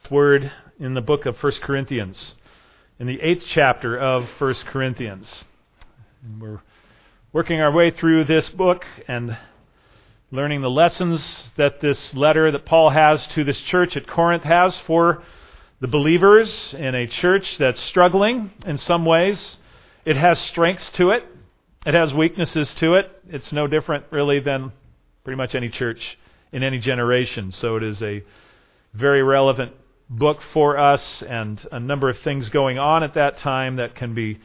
Word in the book of 1 Corinthians, in the 8th chapter of 1 Corinthians. And we're working our way through this book and learning the lessons that this letter that Paul has to this church at Corinth has for the believers in a church that's struggling in some ways. It has strengths to it. It has weaknesses to it. It's no different really than pretty much any church in any generation. So it is a very relevant book for us, and a number of things going on at that time that can be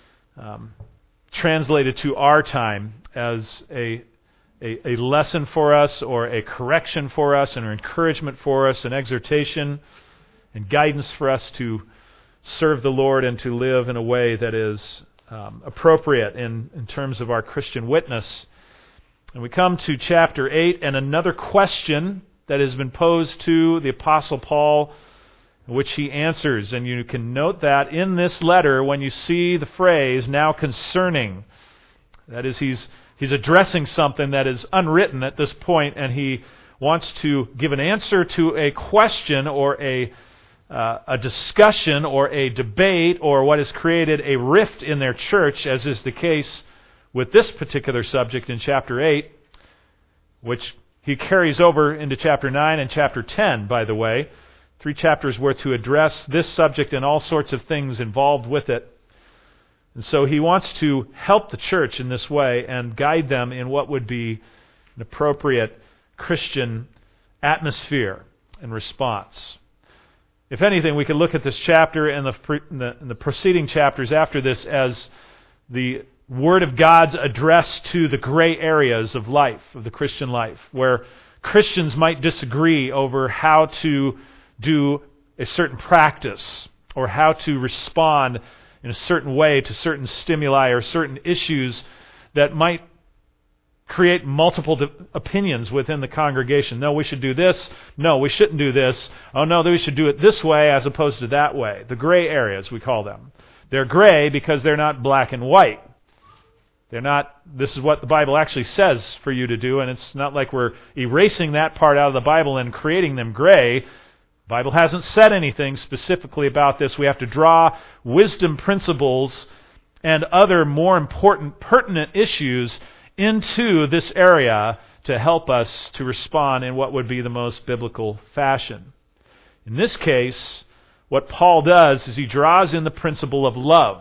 translated to our time as a lesson for us, or a correction for us, and an encouragement for us, an exhortation and guidance for us to serve the Lord and to live in a way that is appropriate in terms of our Christian witness. And we come to chapter 8, and another question that has been posed to the Apostle Paul, which he answers. And you can note that in this letter when you see the phrase, now concerning. That is, he's addressing something that is unwritten at this point, and he wants to give an answer to a question or a discussion or a debate, or what has created a rift in their church, as is the case with this particular subject in chapter 8, which he carries over into chapter 9 and chapter 10, by the way. 3 chapters worth to address this subject and all sorts of things involved with it. And so he wants to help the church in this way and guide them in what would be an appropriate Christian atmosphere and response. If anything, we could look at this chapter and the preceding chapters after this as the Word of God's address to the gray areas of life, of the Christian life, where Christians might disagree over how to do a certain practice, or how to respond in a certain way to certain stimuli or certain issues that might create multiple opinions within the congregation. No, we should do this. No, we shouldn't do this. Oh no, we should do it this way as opposed to that way. The gray areas, we call them. They're gray because they're not black and white. They're not, this is what the Bible actually says for you to do, and it's not like we're erasing that part out of the Bible and creating them gray. The Bible hasn't said anything specifically about this. We have to draw wisdom principles and other more important, pertinent issues into this area to help us to respond in what would be the most biblical fashion. In this case, what Paul does is he draws in the principle of love.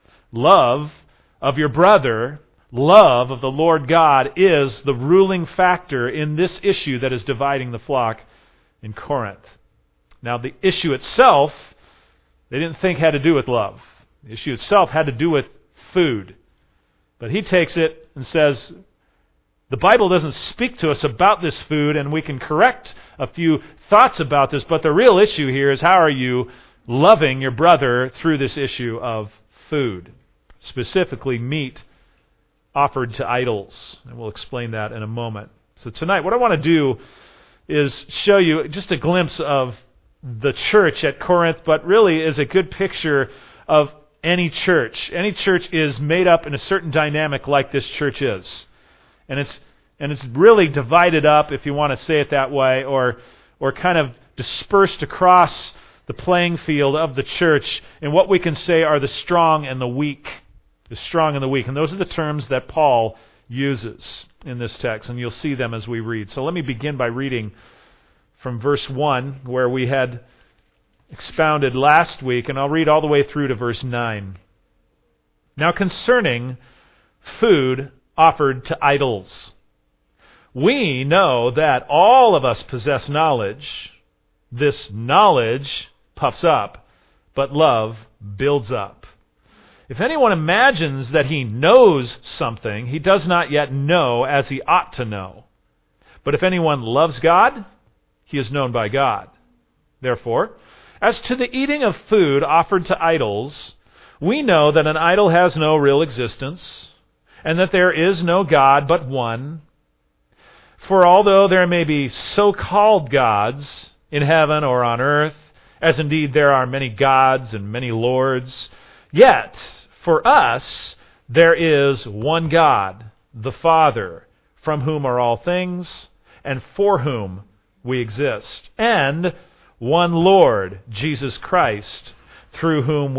Love of your brother, love of the Lord God is the ruling factor in this issue that is dividing the flock in Corinth. Now, the issue itself, they didn't think had to do with love. The issue itself had to do with food. But he takes it and says, the Bible doesn't speak to us about this food, and we can correct a few thoughts about this, but the real issue here is how are you loving your brother through this issue of food, specifically meat offered to idols. And we'll explain that in a moment. So tonight, what I want to do is show you just a glimpse of the church at Corinth, but really is a good picture of any church. Any church is made up in a certain dynamic like this church is. And it's really divided up, if you want to say it that way, or kind of dispersed across the playing field of the church in what we can say are the strong and the weak. The strong and the weak. And those are the terms that Paul uses in this text, and you'll see them as we read. So let me begin by reading from verse 1, where we had expounded last week, and I'll read all the way through to verse 9. Now concerning food offered to idols, we know that all of us possess knowledge. This knowledge puffs up, but love builds up. If anyone imagines that he knows something, he does not yet know as he ought to know. But if anyone loves God, he is known by God. Therefore, as to the eating of food offered to idols, we know that an idol has no real existence, and that there is no God but one. For although there may be so-called gods in heaven or on earth, as indeed there are many gods and many lords, yet for us there is one God, the Father, from whom are all things, and for whom we exist, and one Lord, Jesus Christ, through whom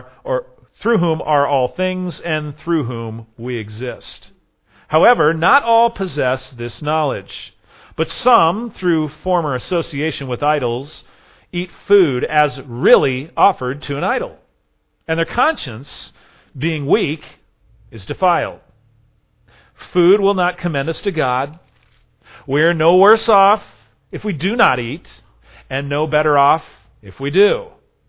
are all things and through whom we exist. However, not all possess this knowledge, but some, through former association with idols, eat food as really offered to an idol, and their conscience, being weak, is defiled. Food will not commend us to God. We are no worse off if we do not eat, and no better off if we do.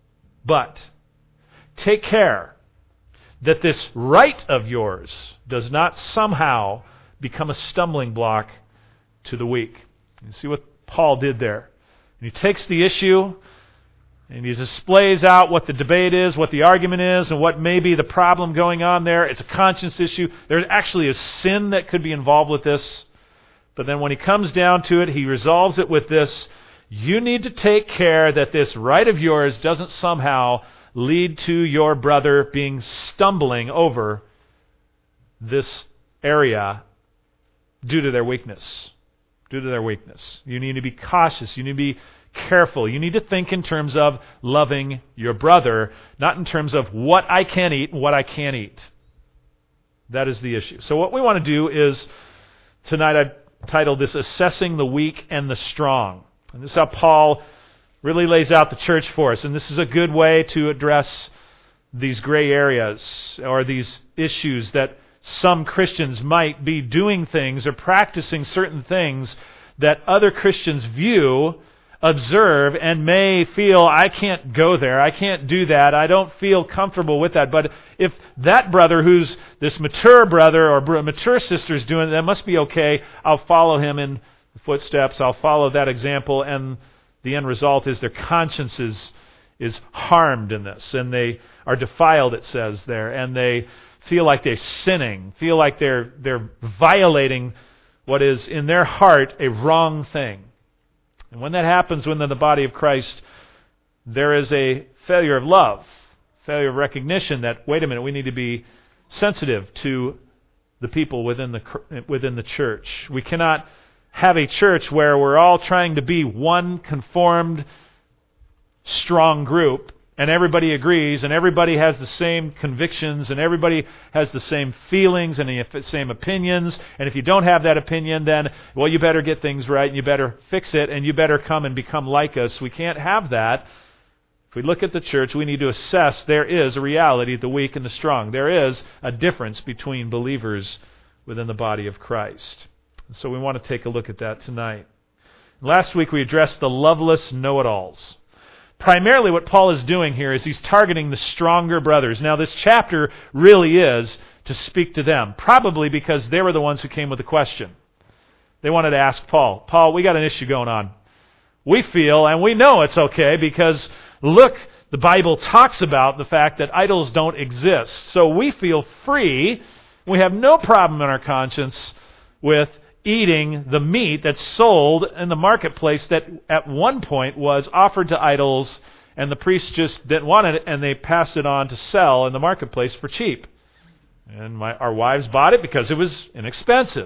But take care that this right of yours does not somehow become a stumbling block to the weak. You see what Paul did there. And he takes the issue and he displays out what the debate is, what the argument is, and what may be the problem going on there. It's a conscience issue. There actually is sin that could be involved with this. But then when he comes down to it, he resolves it with this: you need to take care that this right of yours doesn't somehow lead to your brother being stumbling over this area due to their weakness. Due to their weakness. You need to be cautious. You need to be careful. You need to think in terms of loving your brother, not in terms of what I can eat and what I can't eat. That is the issue. So what we want to do is, tonight I've titled this Assessing the Weak and the Strong. And this is how Paul really lays out the church for us. And this is a good way to address these gray areas or these issues that some Christians might be doing things or practicing certain things that other Christians view, observe, and may feel, I can't go there, I can't do that, I don't feel comfortable with that. But if that brother who's this mature brother or mature sister is doing it, that must be okay. I'll follow him in the footsteps, I'll follow that example, and the end result is their conscience is harmed in this, and they are defiled, it says there, and they feel like they're sinning, feel like they're violating what is in their heart a wrong thing. And when that happens within the body of Christ, there is a failure of love, failure of recognition that, wait a minute, we need to be sensitive to the people within the church. We cannot have a church where we're all trying to be one conformed, strong group, and everybody agrees, and everybody has the same convictions, and everybody has the same feelings and the same opinions. And if you don't have that opinion, then, well, you better get things right, and you better fix it, and you better come and become like us. We can't have that. If we look at the church, we need to assess there is a reality, the weak and the strong. There is a difference between believers within the body of Christ. And so we want to take a look at that tonight. Last week we addressed the loveless know-it-alls. Primarily what Paul is doing here is he's targeting the stronger brothers. Now this chapter really is to speak to them, probably because they were the ones who came with the question. They wanted to ask Paul, we got an issue going on. We feel, and we know it's okay, because look, the Bible talks about the fact that idols don't exist. So we feel free, we have no problem in our conscience with eating the meat that's sold in the marketplace that at one point was offered to idols, and the priests just didn't want it, and they passed it on to sell in the marketplace for cheap. And our wives bought it because it was inexpensive.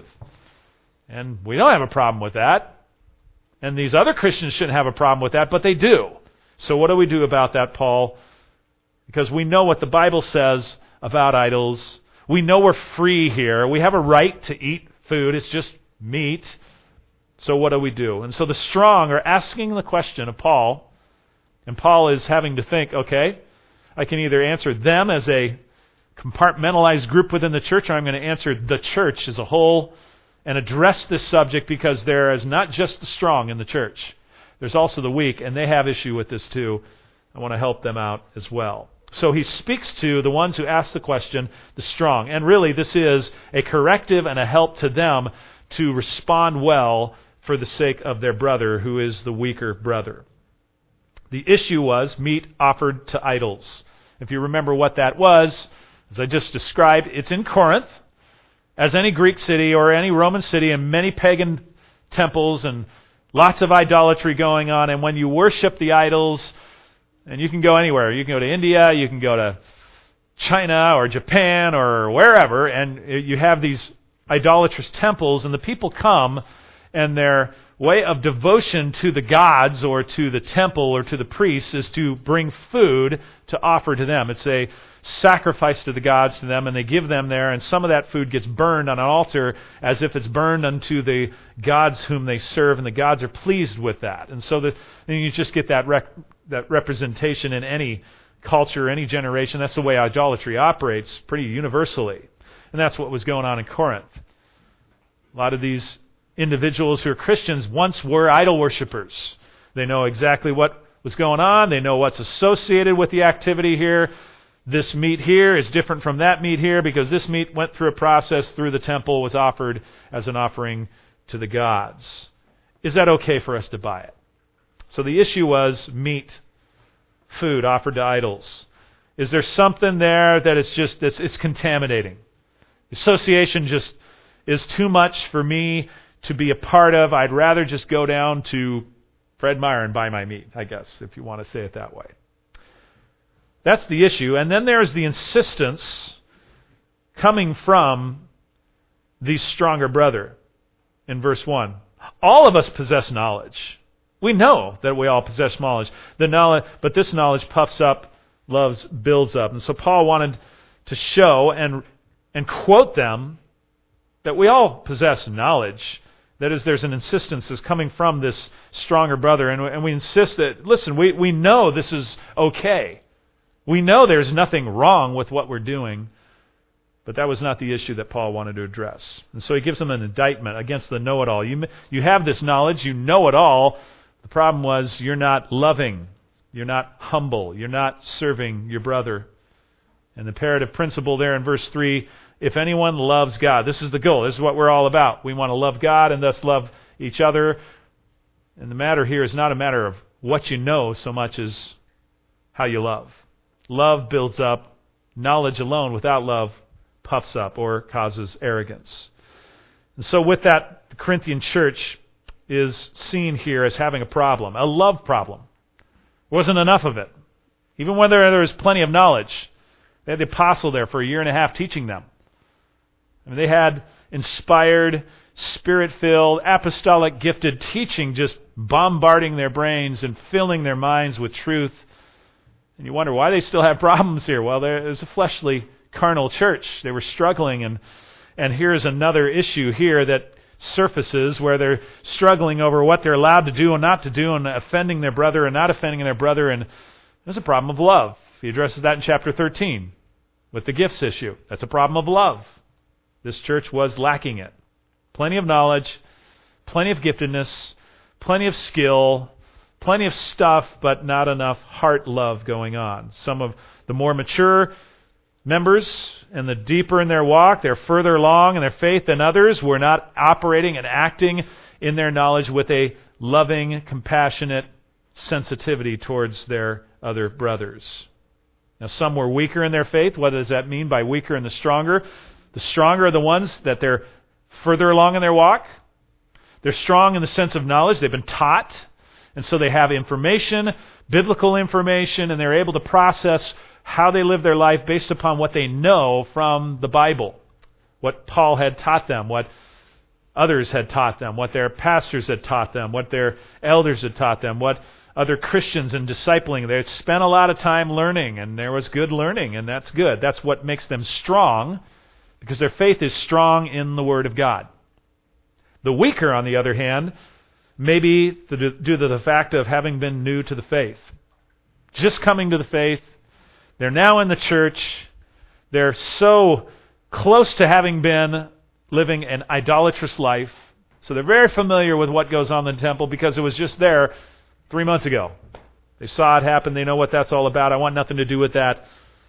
And we don't have a problem with that. And these other Christians shouldn't have a problem with that, but they do. So what do we do about that, Paul? Because we know what the Bible says about idols. We know we're free here. We have a right to eat food. It's just meat. So what do we do? And so the strong are asking the question of Paul, and Paul is having to think, okay, I can either answer them as a compartmentalized group within the church, or I'm going to answer the church as a whole and address this subject, because there is not just the strong in the church. There's also the weak, and they have issue with this too. I want to help them out as well. So he speaks to the ones who ask the question, the strong. And really this is a corrective and a help to them to respond well for the sake of their brother, who is the weaker brother. The issue was meat offered to idols. If you remember what that was, as I just described, it's in Corinth, as any Greek city or any Roman city, and many pagan temples and lots of idolatry going on. And when you worship the idols, and you can go anywhere, you can go to India, you can go to China or Japan or wherever, and you have these idolatrous temples, and the people come and their way of devotion to the gods or to the temple or to the priests is to bring food to offer to them. It's a sacrifice to the gods to them, and they give them there, and some of that food gets burned on an altar as if it's burned unto the gods whom they serve, and the gods are pleased with that. And so then you just get that representation in any culture, any generation. That's the way idolatry operates pretty universally. And that's what was going on in Corinth. A lot of these individuals who are Christians once were idol worshippers. They know exactly what was going on. They know what's associated with the activity here. This meat here is different from that meat here because this meat went through a process through the temple, was offered as an offering to the gods. Is that okay for us to buy it? So the issue was meat, food offered to idols. Is there something there that is just, it's contaminating? Association just is too much for me to be a part of. I'd rather just go down to Fred Meyer and buy my meat, I guess, if you want to say it that way. That's the issue. And then there's the insistence coming from the stronger brother in verse 1. All of us possess knowledge. We know that we all possess knowledge. But this knowledge puffs up, builds up. And so Paul wanted to show and quote them that we all possess knowledge. That is, there's an insistence that's coming from this stronger brother. And we insist that, listen, we know this is okay. We know there's nothing wrong with what we're doing, but that was not the issue that Paul wanted to address. And so he gives them an indictment against the know-it-all. You have this knowledge, you know it all. The problem was you're not loving, you're not humble, you're not serving your brother. And the imperative principle there in verse 3, if anyone loves God, this is the goal, this is what we're all about. We want to love God and thus love each other. And the matter here is not a matter of what you know so much as how you love. Love builds up. Knowledge alone without love puffs up or causes arrogance. And so with that, the Corinthian church is seen here as having a problem, a love problem. Wasn't enough of it. Even when there was plenty of knowledge. They had the apostle there for 1.5 years teaching them. I mean, they had inspired, Spirit-filled, apostolic gifted teaching just bombarding their brains and filling their minds with truth. And you wonder why they still have problems here. Well, there's a fleshly, carnal church. They were struggling, and here's another issue here that surfaces where they're struggling over what they're allowed to do and not to do, and offending their brother and not offending their brother. And there's a problem of love. He addresses that in chapter 13 with the gifts issue. That's a problem of love. This church was lacking it. Plenty of knowledge, plenty of giftedness, plenty of skill, plenty of stuff, but not enough heart love going on. Some of the more mature members and the deeper in their walk, they're further along in their faith than others, were not operating and acting in their knowledge with a loving, compassionate sensitivity towards their other brothers. Now, some were weaker in their faith. What does that mean by weaker and the stronger? The stronger are the ones that they're further along in their walk. They're strong in the sense of knowledge. They've been taught. And so they have information, biblical information, and they're able to process how they live their life based upon what they know from the Bible. What Paul had taught them, what others had taught them, what their pastors had taught them, what their elders had taught them, what other Christians in discipling. They had spent a lot of time learning, and there was good learning, and that's good. That's what makes them strong, because their faith is strong in the Word of God. The weaker, on the other hand, maybe due to the fact of having been new to the faith. Just coming to the faith. They're now in the church. They're so close to having been living an idolatrous life. So they're very familiar with what goes on in the temple because it was just there 3 months ago. They saw it happen. They know what that's all about. I want nothing to do with that.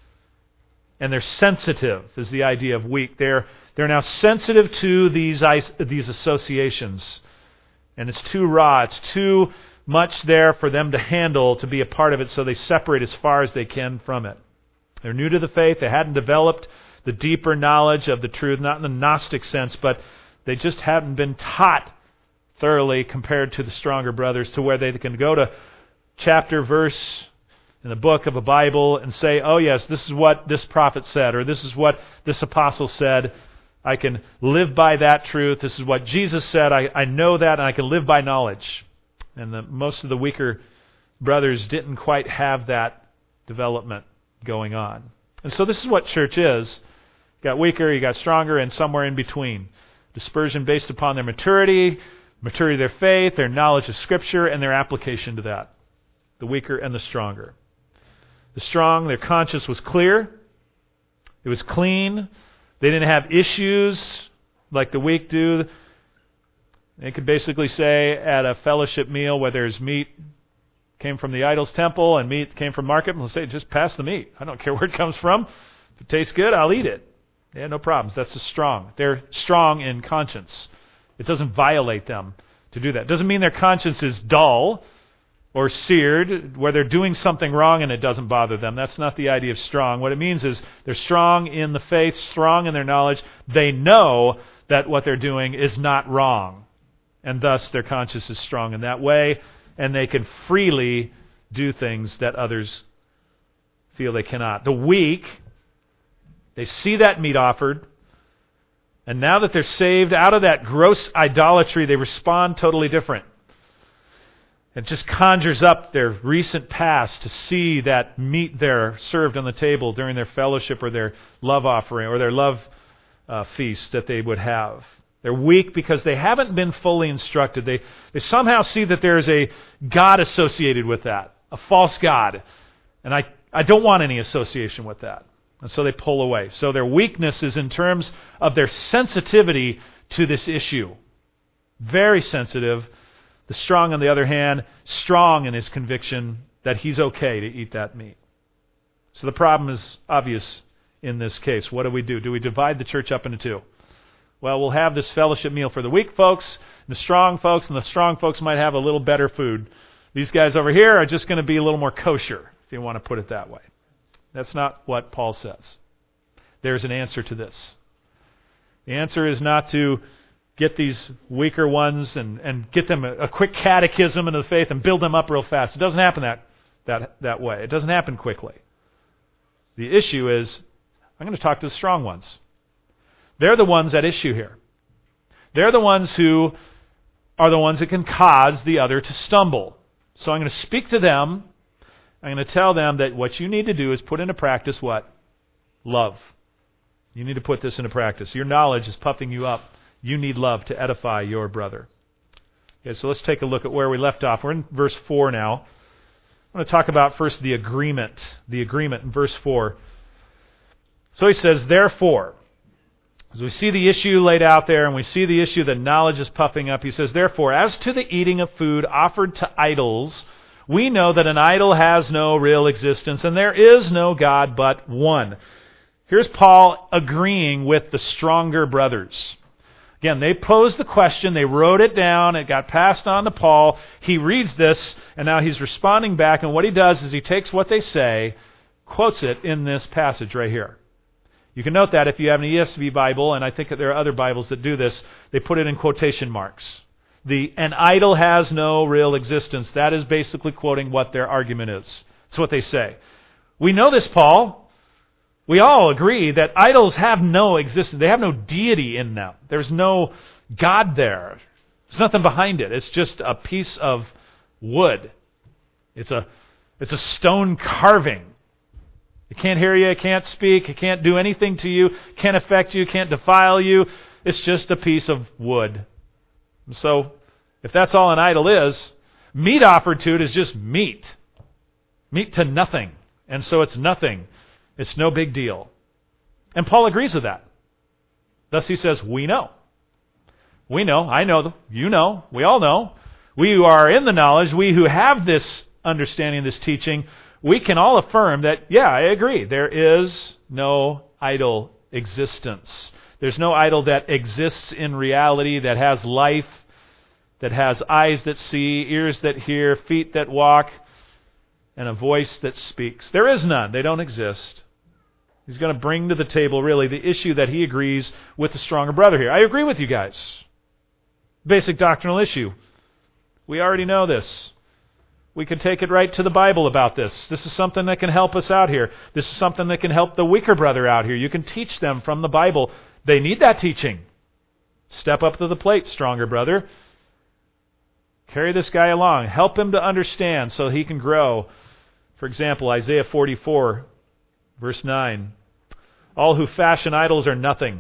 And they're sensitive is the idea of weak. They're now sensitive to these associations. And it's too raw. It's too much there for them to handle, to be a part of it, so they separate as far as they can from it. They're new to the faith. They hadn't developed the deeper knowledge of the truth, not in the Gnostic sense, but they just haven't been taught thoroughly compared to the stronger brothers, to where they can go to chapter, verse in the book of a Bible and say, oh yes, this is what this prophet said, or this is what this apostle said. I can live by that truth. This is what Jesus said. I know that, and I can live by knowledge. And most of the weaker brothers didn't quite have that development going on. And so this is what church is. You got weaker, you got stronger, and somewhere in between. Dispersion based upon their maturity of their faith, their knowledge of Scripture, and their application to that. The weaker and the stronger. The strong, their conscience was clear. It was clean. They didn't have issues like the weak do. They could basically say at a fellowship meal where there's meat came from the idol's temple and meat came from market, they'll say, just pass the meat. I don't care where it comes from. If it tastes good, I'll eat it. Yeah, no problems. That's the strong. They're strong in conscience. It doesn't violate them to do that. It doesn't mean their conscience is dull or seared, where they're doing something wrong and it doesn't bother them. That's not the idea of strong. What it means is they're strong in the faith, strong in their knowledge. They know that what they're doing is not wrong, and thus their conscience is strong in that way, and they can freely do things that others feel they cannot. The weak, they see that meat offered, and now that they're saved out of that gross idolatry, they respond totally different. It just conjures up their recent past to see that meat there served on the table during their fellowship or their love offering or their love feast that they would have. They're weak because they haven't been fully instructed. They somehow see that there's a God associated with that, a false God. And I don't want any association with that. And so they pull away. So their weakness is in terms of their sensitivity to this issue. Very sensitive. The strong, on the other hand, strong in his conviction that he's okay to eat that meat. So the problem is obvious in this case. What do? Do we divide the church up into two? Well, we'll have this fellowship meal for the weak folks, the strong folks, and the strong folks might have a little better food. These guys over here are just going to be a little more kosher, if you want to put it that way. That's not what Paul says. There's an answer to this. The answer is not to get these weaker ones and get them a quick catechism into the faith and build them up real fast. It doesn't happen that way. It doesn't happen quickly. The issue is, I'm going to talk to the strong ones. They're the ones at issue here. They're the ones who are the ones that can cause the other to stumble. So I'm going to speak to them. I'm going to tell them that what you need to do is put into practice what? Love. You need to put this into practice. Your knowledge is puffing you up. You need love to edify your brother. Okay, so let's take a look at where we left off. We're in verse 4 now. I want to talk about first the agreement. The agreement in verse 4. So he says, therefore, as we see the issue laid out there and we see the issue that knowledge is puffing up, he says, therefore, as to the eating of food offered to idols, we know that an idol has no real existence and there is no God but one. Here's Paul agreeing with the stronger brothers. Again, they posed the question, they wrote it down, it got passed on to Paul. He reads this, and now he's responding back, and what he does is he takes what they say, quotes it in this passage right here. You can note that if you have an ESV Bible, and I think that there are other Bibles that do this, they put it in quotation marks. An idol has no real existence. That is basically quoting what their argument is. That's what they say. We know this, Paul. We all agree that idols have no existence. They have no deity in them. There's no God there. There's nothing behind it. It's just a piece of wood. It's a stone carving. It can't hear you, it can't speak, it can't do anything to you, can't affect you, can't defile you. It's just a piece of wood. So, if that's all an idol is, meat offered to it is just meat. Meat to nothing. And so it's nothing. It's no big deal. And Paul agrees with that. Thus he says, we know. We know, I know, you know, we all know. We who are in the knowledge, we who have this understanding, this teaching, we can all affirm that, yeah, I agree. There is no idol existence. There's no idol that exists in reality, that has life, that has eyes that see, ears that hear, feet that walk, and a voice that speaks. There is none. They don't exist. He's going to bring to the table, really, the issue that he agrees with the stronger brother here. I agree with you guys. Basic doctrinal issue. We already know this. We can take it right to the Bible about this. This is something that can help us out here. This is something that can help the weaker brother out here. You can teach them from the Bible They need that teaching. Step up to the plate, stronger brother. Carry this guy along. Help him to understand so he can grow. For example, Isaiah 44, verse 9. All who fashion idols are nothing.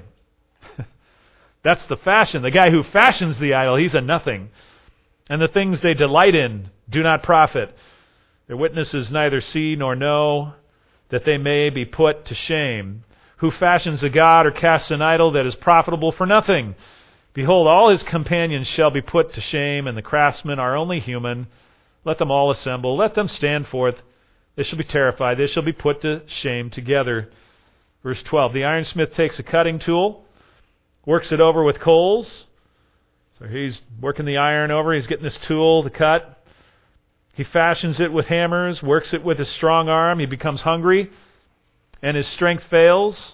That's the fashion. The guy who fashions the idol, he's a nothing. And the things they delight in do not profit. Their witnesses neither see nor know, that they may be put to shame. Who fashions a god or casts an idol that is profitable for nothing? Behold, all his companions shall be put to shame, and the craftsmen are only human. Let them all assemble. Let them stand forth. They shall be terrified. They shall be put to shame together. Verse 12, the ironsmith takes a cutting tool, works it over with coals. So he's working the iron over. He's getting this tool to cut. He fashions it with hammers, works it with his strong arm. He becomes hungry, and his strength fails.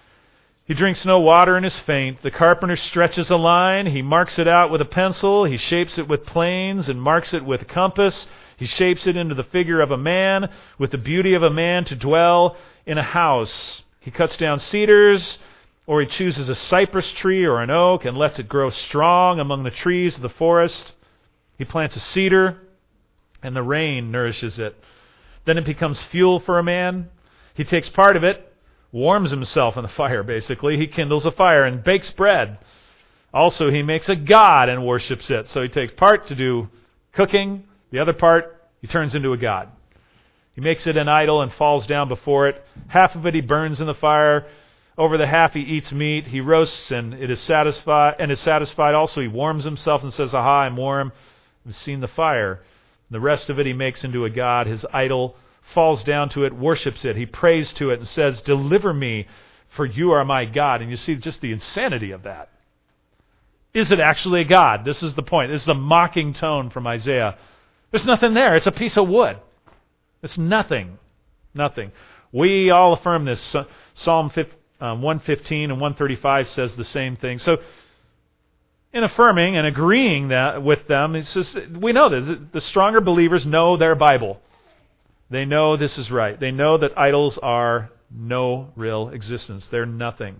He drinks no water and is faint. The carpenter stretches a line. He marks it out with a pencil. He shapes it with planes and marks it with a compass. He shapes it into the figure of a man, with the beauty of a man to dwell in a house. He cuts down cedars, or he chooses a cypress tree or an oak and lets it grow strong among the trees of the forest. He plants a cedar, and the rain nourishes it. Then it becomes fuel for a man. He takes part of it, warms himself in the fire, basically. He kindles a fire and bakes bread. Also, he makes a god and worships it. So he takes part to do cooking. The other part, he turns into a god. He makes it an idol and falls down before it. Half of it he burns in the fire. Over the half he eats meat. He roasts and is satisfied. Also, he warms himself and says, "Aha, I'm warm. I've seen the fire." The rest of it he makes into a god. His idol falls down to it, worships it. He prays to it and says, "Deliver me, for you are my God." And you see just the insanity of that. Is it actually a god? This is the point. This is a mocking tone from Isaiah. There's nothing there. It's a piece of wood. It's nothing. Nothing. We all affirm this. Psalm 115 and 135 says the same thing. So, in affirming and agreeing that with them, it's just, we know this. The stronger believers know their Bible. They know this is right. They know that idols are no real existence. They're nothing.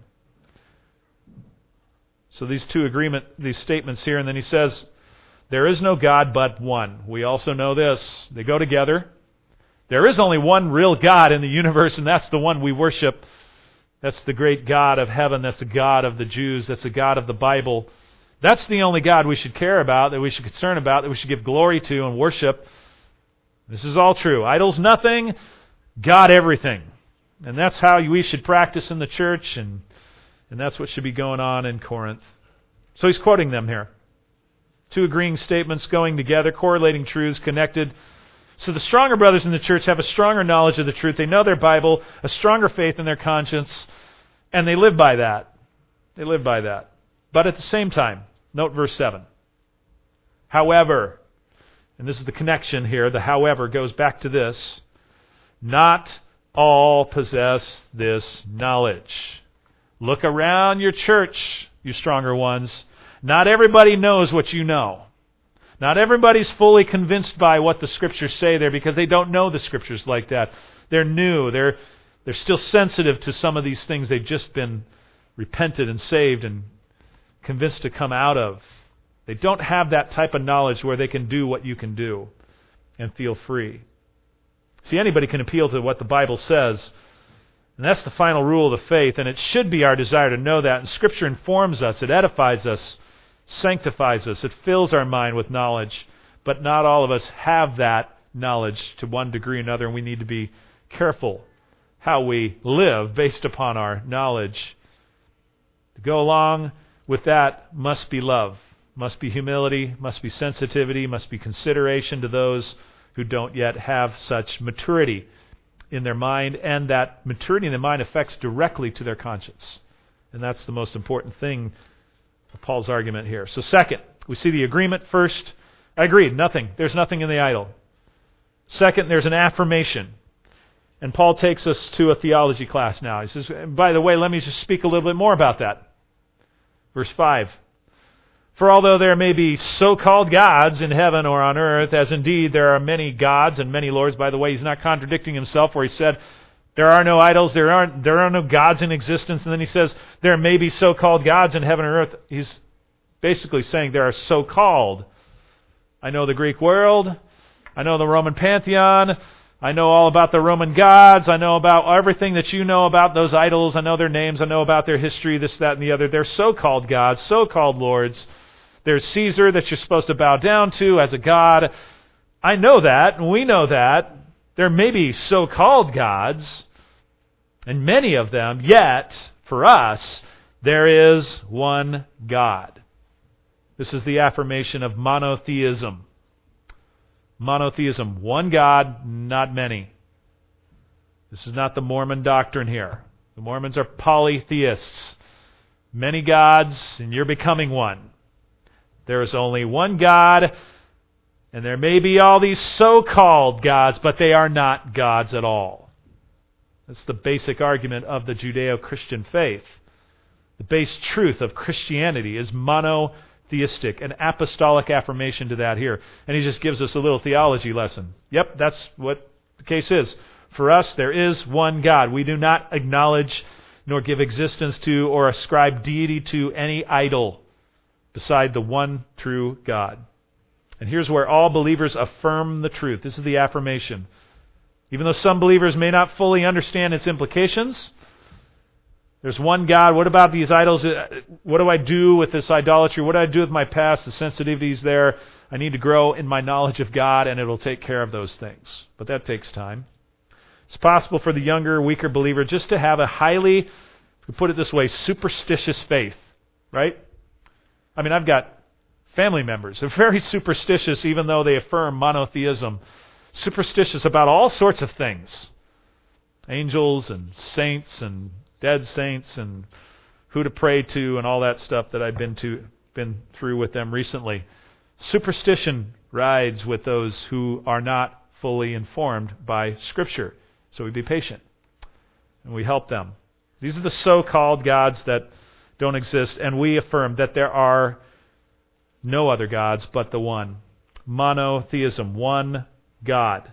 So these statements here, and then he says, there is no God but one. We also know this. They go together. There is only one real God in the universe, and that's the one we worship. That's the great God of heaven. That's the God of the Jews. That's the God of the Bible. That's the only God we should care about, that we should concern about, that we should give glory to and worship. This is all true. Idols nothing, God everything. And that's how we should practice in the church, and that's what should be going on in Corinth. So he's quoting them here. Two agreeing statements going together, correlating truths, connected. So the stronger brothers in the church have a stronger knowledge of the truth. They know their Bible, a stronger faith in their conscience, and they live by that. They live by that. But at the same time, note verse 7. However, and this is the connection here, the however goes back to this, not all possess this knowledge. Look around your church, you stronger ones. Not everybody knows what you know. Not everybody's fully convinced by what the Scriptures say there, because they don't know the Scriptures like that. They're new. They're still sensitive to some of these things they've just been repented and saved and convinced to come out of. They don't have that type of knowledge where they can do what you can do and feel free. See, anybody can appeal to what the Bible says, and that's the final rule of the faith, and it should be our desire to know that. And Scripture informs us, it edifies us, sanctifies us, it fills our mind with knowledge, but not all of us have that knowledge to one degree or another, and we need to be careful how we live based upon our knowledge. To go along with that must be love, must be humility, must be sensitivity, must be consideration to those who don't yet have such maturity in their mind, and that maturity in their mind affects directly to their conscience. And that's the most important thing of Paul's argument here. So second, we see the agreement. First, I agreed, nothing. There's nothing in the idol. Second, there's an affirmation. And Paul takes us to a theology class now. He says, by the way, let me just speak a little bit more about that. Verse 5. For although there may be so-called gods in heaven or on earth, as indeed there are many gods and many lords. By the way, he's not contradicting himself where he said There are no idols, there are no gods in existence. And then he says there may be so-called gods in heaven and earth. He's basically saying there are so-called. I know the Greek world. I know the Roman pantheon. I know all about the Roman gods. I know about everything that you know about those idols. I know their names. I know about their history, this, that, and the other. They're so-called gods, so-called lords. There's Caesar that you're supposed to bow down to as a god. I know that, and we know that. There may be so-called gods, and many of them, yet, for us, there is one God. This is the affirmation of monotheism. Monotheism, one God, not many. This is not the Mormon doctrine here. The Mormons are polytheists. Many gods, and you're becoming one. There is only one God, and there may be all these so-called gods, but they are not gods at all. That's the basic argument of the Judeo-Christian faith. The base truth of Christianity is monotheistic, an apostolic affirmation to that here. And he just gives us a little theology lesson. Yep, that's what the case is. For us, there is one God. We do not acknowledge nor give existence to or ascribe deity to any idol beside the one true God. And here's where all believers affirm the truth. This is the affirmation. Even though some believers may not fully understand its implications, there's one God. What about these idols? What do I do with this idolatry? What do I do with my past? The sensitivity's there. I need to grow in my knowledge of God, and it'll take care of those things. But that takes time. It's possible for the younger, weaker believer just to have a highly, to put it this way, superstitious faith. Right? I mean, I've got family members who are very superstitious, even though they affirm monotheism. Superstitious about all sorts of things. Angels and saints and dead saints and who to pray to and all that stuff that I've been through with them recently. Superstition rides with those who are not fully informed by Scripture. So we be patient and we help them. These are the so-called gods that don't exist, and we affirm that there are no other gods but the one. Monotheism, one God.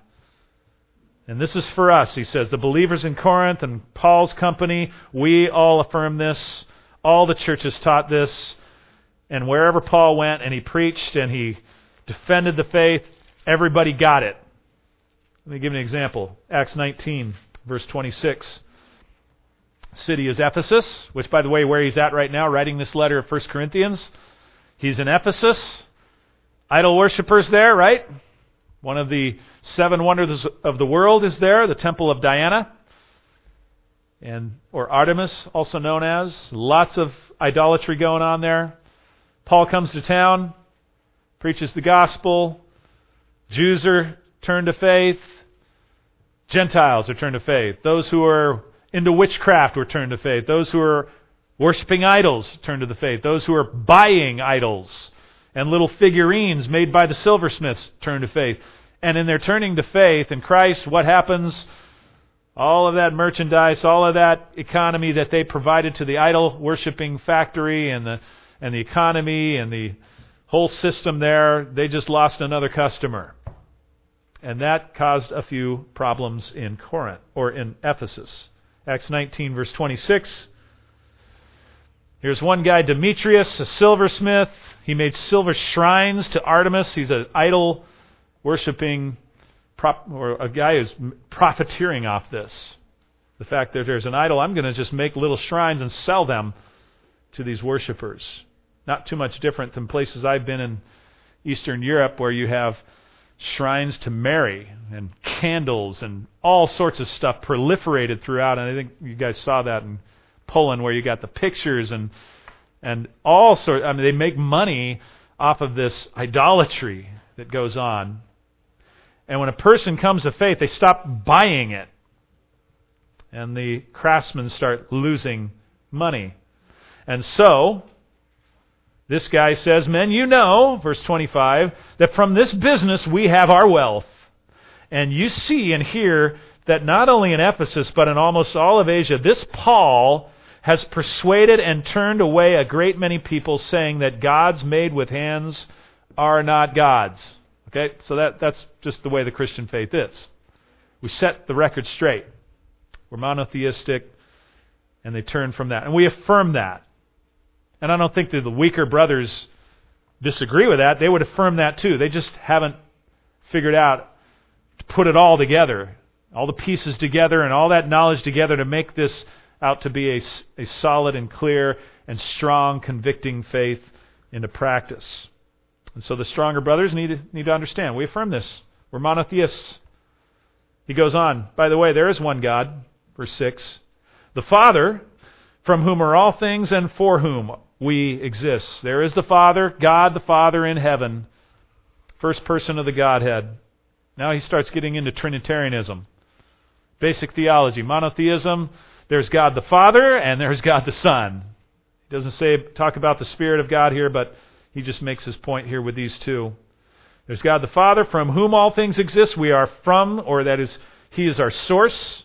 And this is for us, he says. The believers in Corinth and Paul's company, we all affirm this. All the churches taught this. And wherever Paul went and he preached and he defended the faith, everybody got it. Let me give you an example. Acts 19, verse 26. The city is Ephesus, which, by the way, where he's at right now, writing this letter of 1 Corinthians. He's in Ephesus. Idol worshippers there, right? One of the 7 wonders of the world is there, the temple of Diana, or Artemis, also known as. Lots of idolatry going on there. Paul comes to town, preaches the gospel. Jews are turned to faith. Gentiles are turned to faith. Those who are into witchcraft were turned to faith. Those who are worshiping idols turned to the faith. Those who are buying idols and little figurines made by the silversmiths turned to faith. And in their turning to faith in Christ, what happens? All of that merchandise, all of that economy that they provided to the idol-worshipping factory and the economy and the whole system there, they just lost another customer. And that caused a few problems in Corinth, or in Ephesus. Acts 19, verse 26. Here's one guy, Demetrius, a silversmith. He made silver shrines to Artemis. He's an idol-worshipping, or a guy who's profiteering off this. The fact that there's an idol, I'm going to just make little shrines and sell them to these worshipers. Not too much different than places I've been in Eastern Europe where you have shrines to Mary and candles and all sorts of stuff proliferated throughout. And I think you guys saw that in Poland where you got the pictures and all sorts. I mean, they make money off of this idolatry that goes on. And when a person comes to faith, they stop buying it. And the craftsmen start losing money. And so, this guy says, men, you know, verse 25, that from this business we have our wealth. And you see and hear that not only in Ephesus, but in almost all of Asia, this Paul has persuaded and turned away a great many people, saying that gods made with hands are not gods. Okay, so that's just the way the Christian faith is. We set the record straight. We're monotheistic, and they turn from that. And we affirm that. And I don't think that the weaker brothers disagree with that. They would affirm that too. They just haven't figured out to put it all together, all the pieces together and all that knowledge together to make this out to be a solid and clear and strong, convicting faith into practice. And so the stronger brothers need to understand. We affirm this. We're monotheists. He goes on, by the way, there is one God, verse 6, the Father, from whom are all things and for whom we exist. There is the Father, God the Father in heaven, first person of the Godhead. Now he starts getting into Trinitarianism, basic theology, monotheism. There's God the Father and there's God the Son. He doesn't talk about the Spirit of God here, but he just makes his point here with these two. There's God the Father, from whom all things exist. We are from, or that is, He is our source.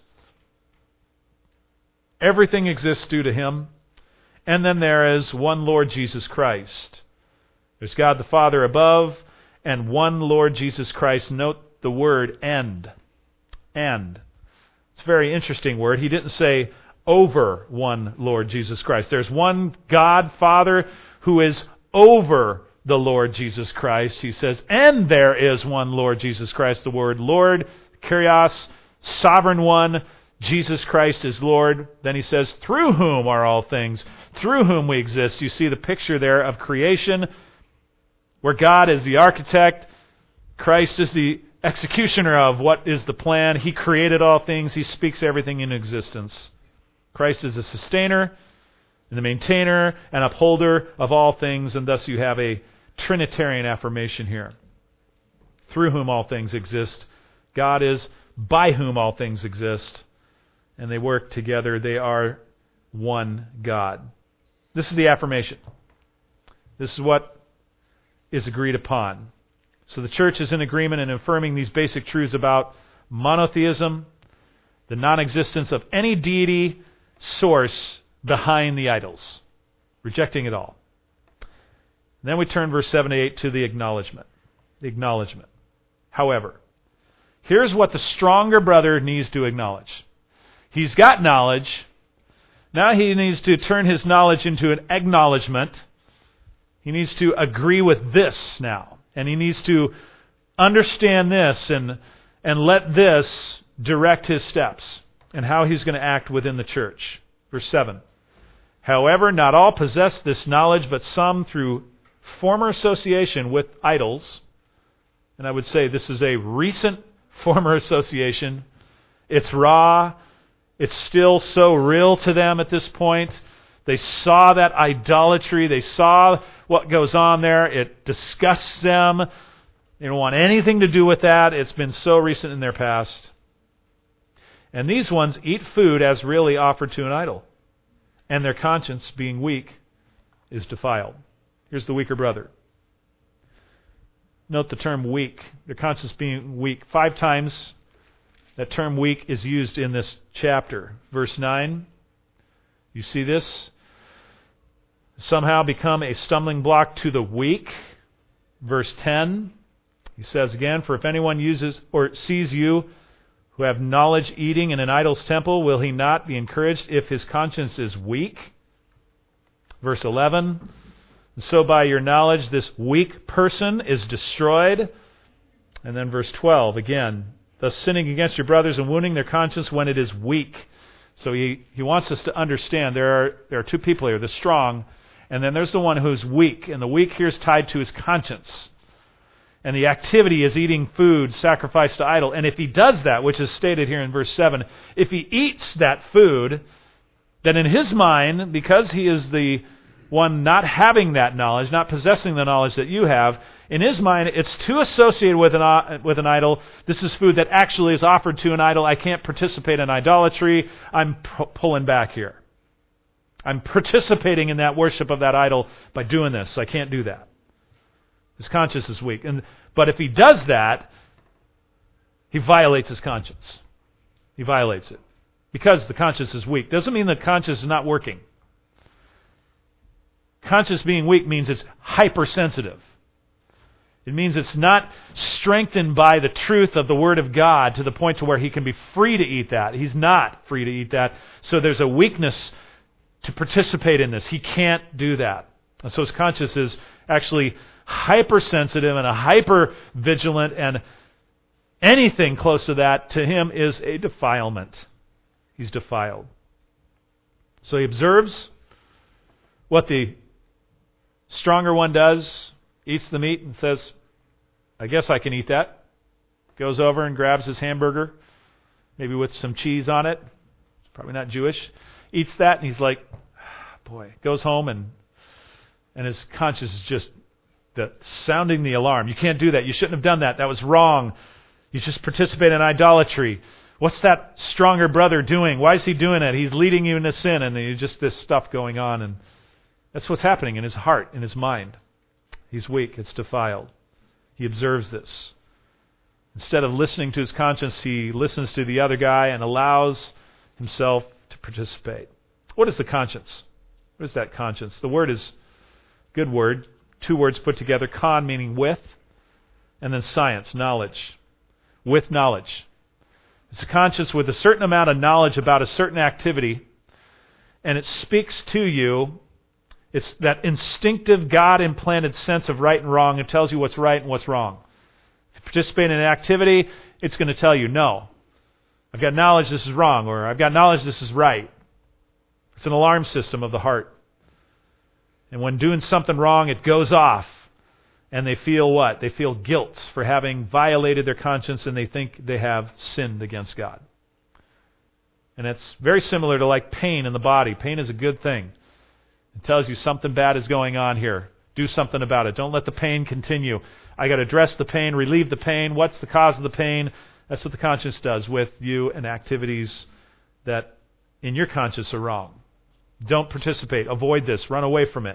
Everything exists due to Him. And then there is one Lord Jesus Christ. There's God the Father above, and one Lord Jesus Christ. Note the word "and." And. It's a very interesting word. He didn't say over one Lord Jesus Christ. There's one God, Father, who is over the Lord Jesus Christ. He says, and there is one Lord Jesus Christ. The word Lord, Kyrios, sovereign one, Jesus Christ is Lord. Then he says, through whom are all things, through whom we exist. You see the picture there of creation, where God is the architect, Christ is the executioner of what is the plan. He created all things. He speaks everything into existence. Christ is the sustainer and the maintainer and upholder of all things, and thus you have a Trinitarian affirmation here. Through whom all things exist. God is by whom all things exist. And they work together. They are one God. This is the affirmation. This is what is agreed upon. So the church is in agreement in affirming these basic truths about monotheism, the non-existence of any deity source behind the idols, rejecting it all. And then we turn verse 7 to 8 to the acknowledgement. The acknowledgement. However, here's what the stronger brother needs to acknowledge. He's got knowledge. Now he needs to turn his knowledge into an acknowledgement. He needs to agree with this now. And he needs to understand this and let this direct his steps and how he's going to act within the church. Verse 7. However, not all possess this knowledge, but some through former association with idols. And I would say this is a recent former association. It's raw. It's still so real to them at this point. They saw that idolatry. They saw what goes on there. It disgusts them. They don't want anything to do with that. It's been so recent in their past. And these ones eat food as really offered to an idol. And their conscience, being weak, is defiled. Here's the weaker brother. Note the term weak. Their conscience being weak. 5 times that term weak is used in this chapter. Verse 9. You see this? Somehow become a stumbling block to the weak. Verse 10. He says again, for if anyone uses or sees you who have knowledge eating in an idol's temple, will he not be encouraged if his conscience is weak? Verse 11. And so by your knowledge this weak person is destroyed. And then verse 12 again. Thus sinning against your brothers and wounding their conscience when it is weak. So he wants us to understand there are 2 people here, the strong, and then there's the one who's weak. And the weak here is tied to his conscience. And the activity is eating food sacrificed to idol. And if he does that, which is stated here in verse 7, if he eats that food, then in his mind, because he is the one not having that knowledge, not possessing the knowledge that you have, in his mind, it's too associated with an idol. This is food that actually is offered to an idol. I can't participate in idolatry. I'm pulling back here. I'm participating in that worship of that idol by doing this. I can't do that. His conscience is weak. But if he does that, he violates his conscience. He violates it. Because the conscience is weak. Doesn't mean the conscience is not working. Conscience being weak means it's hypersensitive. It means it's not strengthened by the truth of the Word of God to the point to where he can be free to eat that. He's not free to eat that. So there's a weakness to participate in this. He can't do that. And so his conscience is actually hypersensitive and a hyper-vigilant, and anything close to that to him is a defilement. He's defiled. So he observes what the stronger one does, eats the meat and says, I guess I can eat that. Goes over and grabs his hamburger, maybe with some cheese on it. It's probably not Jewish. Eats that and he's like, boy. Goes home and his conscience is just sounding the alarm. You can't do that. You shouldn't have done that. That was wrong. You just participate in idolatry. What's that stronger brother doing? Why is he doing it? He's leading you into sin, and there's just this stuff going on. And that's what's happening in his heart, in his mind. He's weak. It's defiled. He observes this. Instead of listening to his conscience, he listens to the other guy and allows himself to participate. What is the conscience? What is that conscience? The word is a good word. 2 words put together. Con meaning with, and then science, knowledge. With knowledge. It's a conscience with a certain amount of knowledge about a certain activity, and it speaks to you. It's that instinctive God-implanted sense of right and wrong. It tells you what's right and what's wrong. If you participate in an activity, it's going to tell you, no, I've got knowledge this is wrong, or I've got knowledge this is right. It's an alarm system of the heart. And when doing something wrong, it goes off. And they feel what? They feel guilt for having violated their conscience, and they think they have sinned against God. And it's very similar to like pain in the body. Pain is a good thing. It tells you something bad is going on here. Do something about it. Don't let the pain continue. I got to address the pain, relieve the pain. What's the cause of the pain? That's what the conscience does with you and activities that in your conscience are wrong. Don't participate. Avoid this. Run away from it.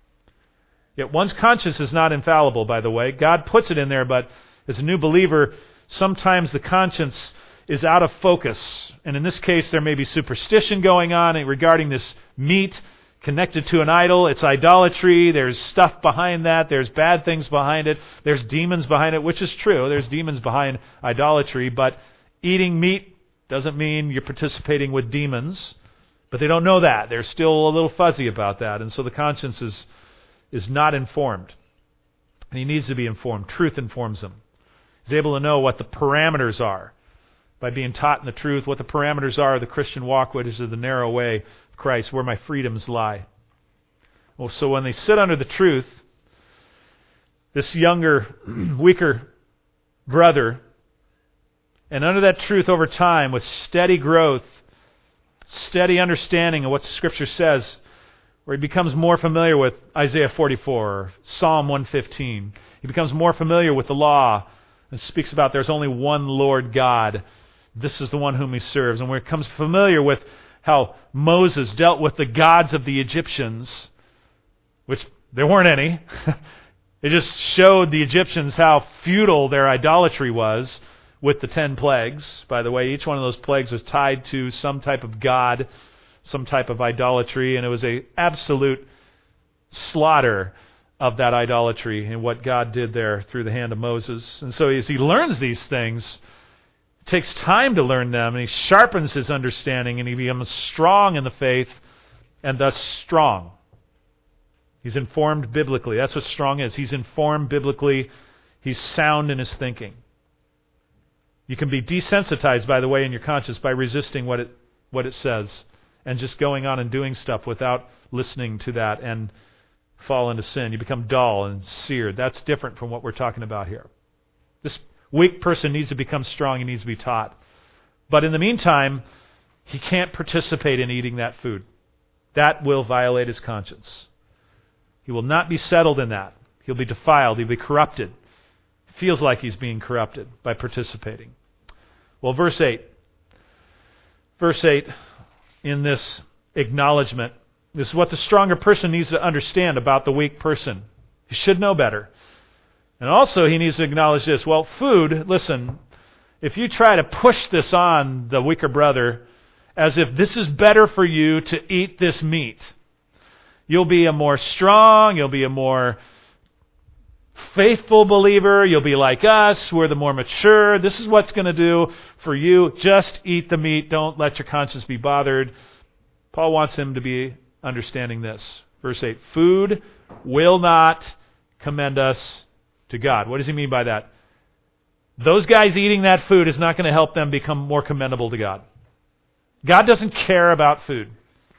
Yet one's conscience is not infallible, by the way. God puts it in there, but as a new believer, sometimes the conscience is out of focus. And in this case, there may be superstition going on regarding this meat connected to an idol. It's idolatry. There's stuff behind that. There's bad things behind it. There's demons behind it, which is true. There's demons behind idolatry. But eating meat doesn't mean you're participating with demons. But they don't know that. They're still a little fuzzy about that. And so the conscience is not informed. And he needs to be informed. Truth informs him. He's able to know what the parameters are by being taught in the truth, what the parameters are of the Christian walk, which is the narrow way of Christ, where my freedoms lie. Well, so when they sit under the truth, this younger, weaker brother, and under that truth over time, with steady growth, steady understanding of what the Scripture says, where he becomes more familiar with Isaiah 44 or Psalm 115. He becomes more familiar with the law and speaks about there's only one Lord God. This is the one whom he serves. And where he becomes familiar with how Moses dealt with the gods of the Egyptians, which there weren't any. It just showed the Egyptians how futile their idolatry was with the 10 plagues. By the way, each one of those plagues was tied to some type of god, some type of idolatry, and it was an absolute slaughter of that idolatry and what God did there through the hand of Moses. And so as he learns these things, it takes time to learn them, and he sharpens his understanding, and he becomes strong in the faith, and thus strong. He's informed biblically. That's what strong is. He's informed biblically. He's sound in his thinking. You can be desensitized, by the way, in your conscience by resisting what it says and just going on and doing stuff without listening to that and fall into sin. You become dull and seared. That's different from what we're talking about here. This weak person needs to become strong. He needs to be taught. But in the meantime, he can't participate in eating that food. That will violate his conscience. He will not be settled in that. He'll be defiled. He'll be corrupted. Feels like he's being corrupted by participating. Well, verse 8. Verse 8, in this acknowledgement, this is what the stronger person needs to understand about the weak person. He should know better. And also he needs to acknowledge this. Well, food, listen, if you try to push this on the weaker brother as if this is better for you to eat this meat, you'll be a more strong, you'll be a more faithful believer. You'll be like us. We're the more mature. This is what's going to do for you. Just eat the meat. Don't let your conscience be bothered. Paul wants him to be understanding this. Verse 8, food will not commend us to God. What does he mean by that? Those guys eating that food is not going to help them become more commendable to God. God doesn't care about food.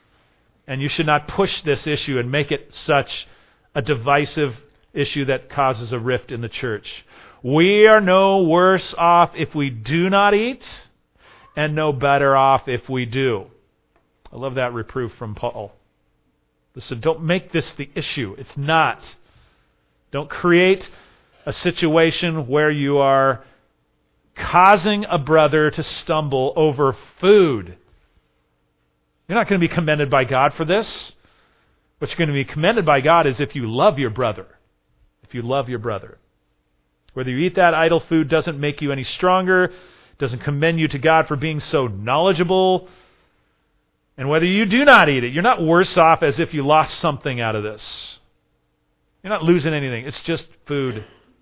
And you should not push this issue and make it such a divisive issue that causes a rift in the church. We are no worse off if we do not eat, and no better off if we do. I love that reproof from Paul. Listen, don't make this the issue. It's not. Don't create a situation where you are causing a brother to stumble over food. You're not going to be commended by God for this. What you're going to be commended by God is if you love your brother. If you love your brother. Whether you eat that idol food doesn't make you any stronger, doesn't commend you to God for being so knowledgeable. And whether you do not eat it, you're not worse off as if you lost something out of this. You're not losing anything. It's just food.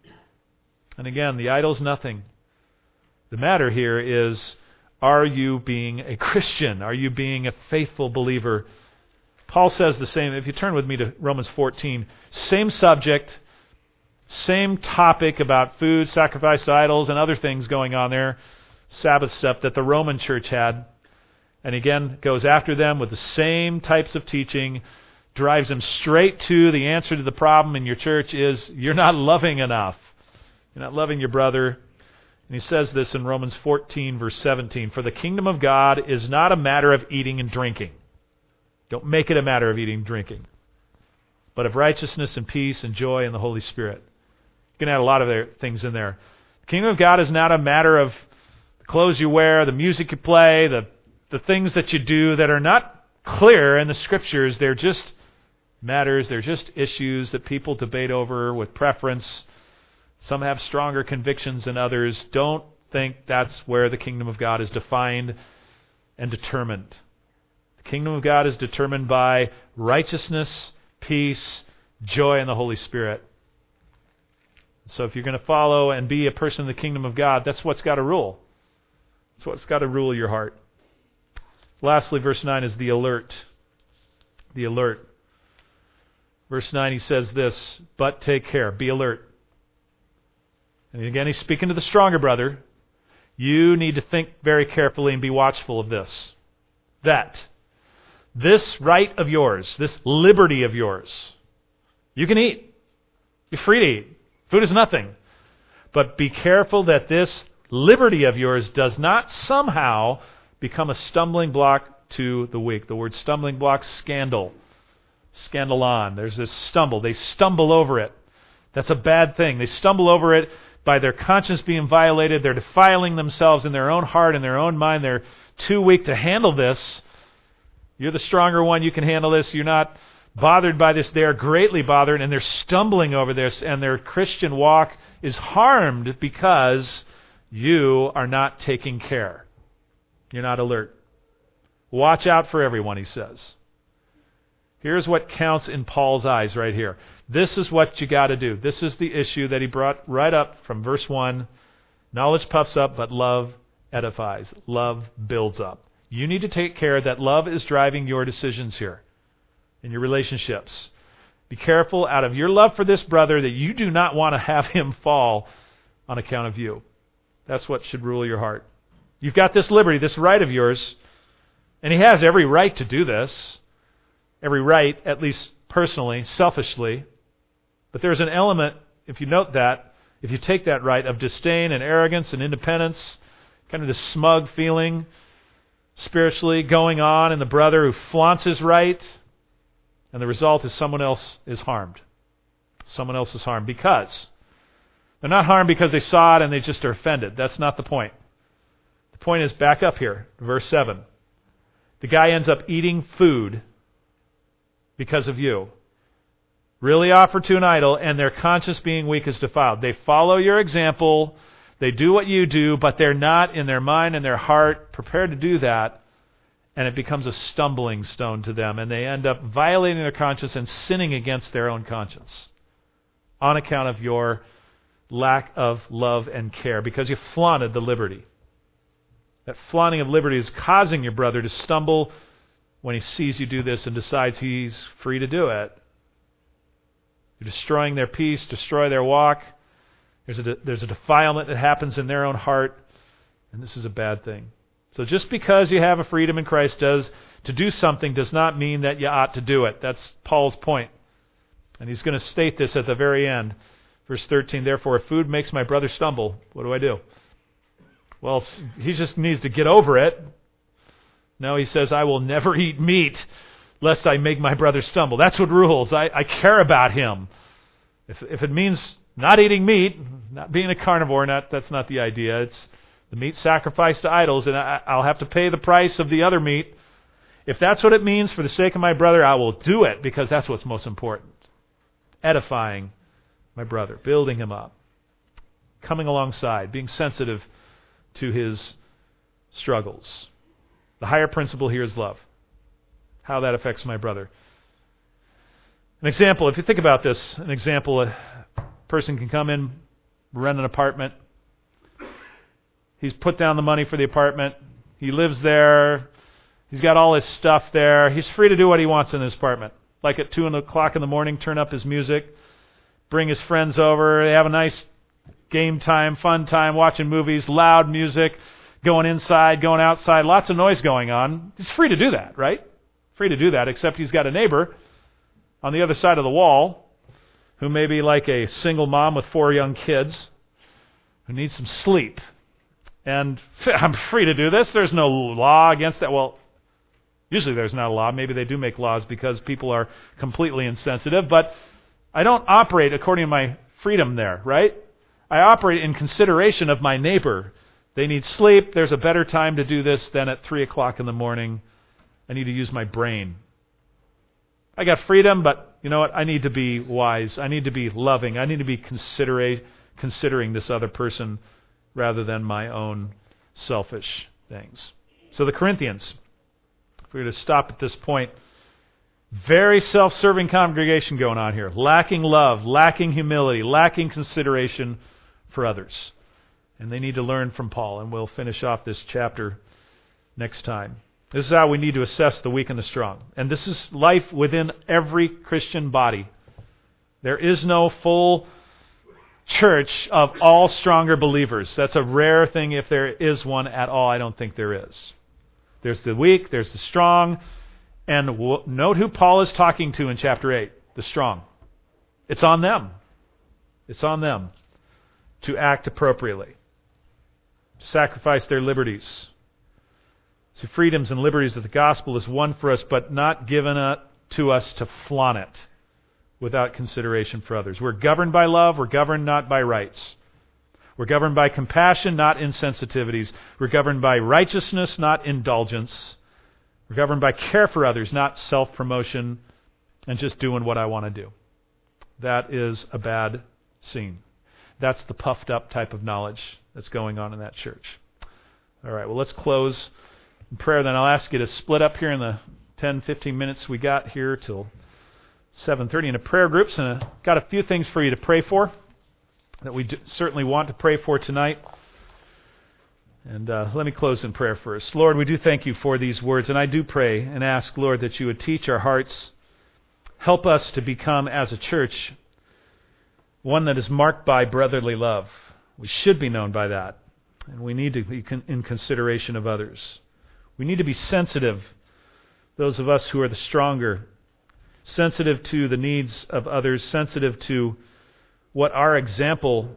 And again, the idol's nothing. The matter here is, are you being a Christian? Are you being a faithful believer? Paul says the same. If you turn with me to Romans 14, same subject, same topic about food, sacrifice to idols, and other things going on there, Sabbath stuff that the Roman church had. And again, goes after them with the same types of teaching, drives them straight to the answer to the problem in your church is, you're not loving enough. You're not loving your brother. And he says this in Romans 14, verse 17, for the kingdom of God is not a matter of eating and drinking. Don't make it a matter of eating and drinking, but of righteousness and peace and joy in the Holy Spirit. You can add a lot of things in there. The kingdom of God is not a matter of the clothes you wear, the music you play, the things that you do that are not clear in the Scriptures. They're just matters, they're just issues that people debate over with preference. Some have stronger convictions than others. Don't think that's where the kingdom of God is defined and determined. The kingdom of God is determined by righteousness, peace, joy in the Holy Spirit. So if you're going to follow and be a person in the kingdom of God, that's what's got to rule. That's what's got to rule your heart. Lastly, verse 9 is the alert. The alert. Verse 9, he says this, but take care, be alert. And again, he's speaking to the stronger brother. You need to think very carefully and be watchful of this. That this right of yours, this liberty of yours, you can eat. You're free to eat. Food is nothing. But be careful that this liberty of yours does not somehow become a stumbling block to the weak. The word stumbling block, scandal. Scandalon. There's this stumble. They stumble over it. That's a bad thing. They stumble over it by their conscience being violated. They're defiling themselves in their own heart and their own mind. They're too weak to handle this. You're the stronger one. You can handle this. You're not bothered by this. They are greatly bothered, and they're stumbling over this, and their Christian walk is harmed because you are not taking care. You're not alert. Watch out for everyone, he says. Here's what counts in Paul's eyes right here. This is what you got to do. This is the issue that he brought right up from verse 1. Knowledge puffs up, but love edifies. Love builds up. You need to take care that love is driving your decisions here in your relationships. Be careful out of your love for this brother that you do not want to have him fall on account of you. That's what should rule your heart. You've got this liberty, this right of yours, and he has every right to do this. Every right, at least personally, selfishly. But there's an element, if you note that, if you take that right, of disdain and arrogance and independence, kind of this smug feeling spiritually going on in the brother who flaunts his right, and the result is someone else is harmed. Someone else is harmed because they're not harmed because they saw it and they just are offended. That's not the point. The point is, back up here, verse 7. The guy ends up eating food because of you. Really offered to an idol, and their conscience being weak is defiled. They follow your example, they do what you do, but they're not in their mind and their heart prepared to do that, and it becomes a stumbling stone to them, and they end up violating their conscience and sinning against their own conscience. on account of your lack of love and care, because you flaunted the liberty. That flaunting of liberty is causing your brother to stumble when he sees you do this and decides he's free to do it. You're destroying their peace, destroy their walk. There's a defilement that happens in their own heart, and this is a bad thing. So just because you have a freedom in Christ to do something does not mean that you ought to do it. That's Paul's point. And he's going to state this at the very end. Verse 13, therefore, if food makes my brother stumble, what do I do? Well, he just needs to get over it. No, he says, I will never eat meat lest I make my brother stumble. That's what rules. I care about him. If it means not eating meat, not being a carnivore, that's not the idea. It's the meat sacrificed to idols, and I'll have to pay the price of the other meat. If that's what it means for the sake of my brother, I will do it, because that's what's most important. Edifying my brother, building him up, coming alongside, being sensitive to his struggles. The higher principle here is love. How that affects my brother. An example, if you think about this, a person can come in, rent an apartment. He's put down the money for the apartment. He lives there. He's got all his stuff there. He's free to do what he wants in his apartment. Like at 2 o'clock in the morning, turn up his music, bring his friends over, they have a nice game time, fun time, watching movies, loud music, going inside, going outside, lots of noise going on. He's free to do that, right? Free to do that, except he's got a neighbor on the other side of the wall who may be like a single mom with 4 young kids who needs some sleep. And I'm free to do this. There's no law against that. Well, usually there's not a law. Maybe they do make laws because people are completely insensitive. But I don't operate according to my freedom there, right? I operate in consideration of my neighbor. They need sleep. There's a better time to do this than at 3 o'clock in the morning. I need to use my brain. I got freedom, but you know what? I need to be wise. I need to be loving. I need to be considering this other person rather than my own selfish things. So the Corinthians, if we're going to stop at this point, very self-serving congregation going on here. Lacking love, lacking humility, lacking consideration for others. And they need to learn from Paul, and we'll finish off this chapter next time. This is how we need to assess the weak and the strong. And this is life within every Christian body. There is no full church of all stronger believers. That's a rare thing, if there is one at all. I don't think there is. There's the weak, there's the strong, and note who Paul is talking to in chapter 8, the strong. It's on them. It's on them to act appropriately, to sacrifice their liberties. See, freedoms and liberties that the gospel is won for us, but not given to us to flaunt it without consideration for others. We're governed by love. We're governed not by rights. We're governed by compassion, not insensitivities. We're governed by righteousness, not indulgence. We're governed by care for others, not self-promotion and just doing what I want to do. That is a bad scene. That's the puffed up type of knowledge that's going on in that church. All right, well, let's close in prayer. Then I'll ask you to split up here in the 10, 15 minutes we got here till 7:30 into prayer groups, and I've got a few things for you to pray for that we certainly want to pray for tonight. And let me close in prayer first. Lord, we do thank you for these words, and I do pray and ask, Lord, that you would teach our hearts. Help us to become, as a church, one that is marked by brotherly love. We should be known by that, and we need to be in consideration of others. We need to be sensitive, those of us who are the stronger, sensitive to the needs of others, sensitive to what our example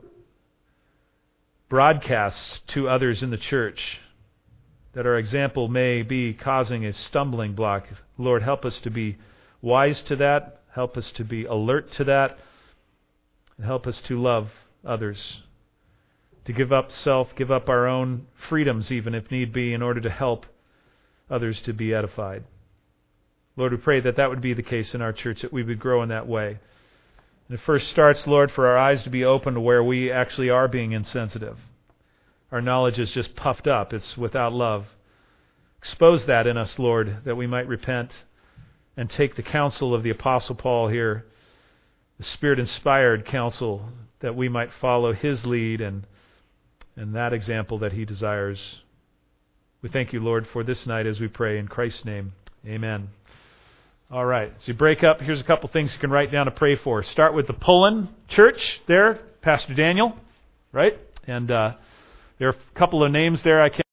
broadcasts to others in the church, that our example may be causing a stumbling block. Lord, help us to be wise to that, help us to be alert to that, and help us to love others, to give up self, give up our own freedoms even if need be, in order to help others to be edified. Lord, we pray that that would be the case in our church, that we would grow in that way. And it first starts, Lord, for our eyes to be open to where we actually are being insensitive. Our knowledge is just puffed up. It's without love. Expose that in us, Lord, that we might repent and take the counsel of the Apostle Paul here the Spirit-inspired counsel, that we might follow His lead and that example that He desires. We thank you, Lord, for this night as we pray in Christ's name. Amen. All right. As you break up, here's a couple things you can write down to pray for. Start with the Pullen Church there, Pastor Daniel, right? And there are a couple of names there I can't